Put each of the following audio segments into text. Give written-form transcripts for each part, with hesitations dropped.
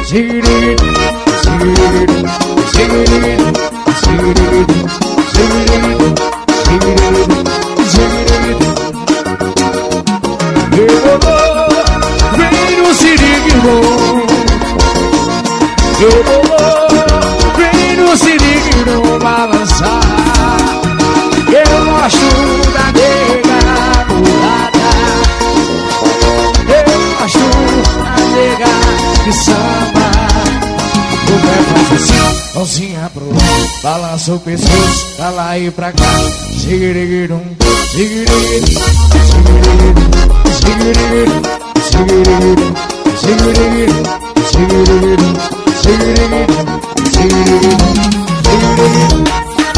Vem no siriguiro, vem no siriguiro balançar. Eu gosto da nega mulata, eu gosto da nega que samba. O pé faz assim, mãozinha pro lado, balança o pescoço, pra lá e pra cá. Zigirigirum, zigirigirum, zigirigirum, zigirigirum, zigirigirum, zigirigirum, zigirigirum, zigirigirum, zigirigirum, zigirigirum.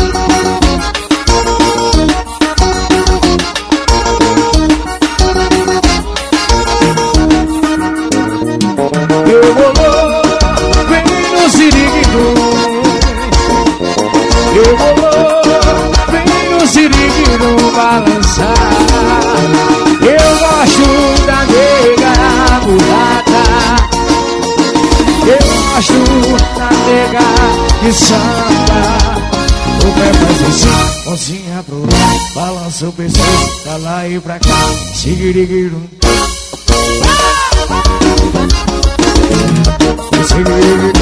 Eu vou, vem no siriguiro. Eu vou, vem no siriguiro balançar. Eu gosto da nega mulata, eu gosto da nega que samba. O pé faz assim, mãozinha pro lado, balança o pescoço, pra lá e pra cá. Siriguiro, siriguiro.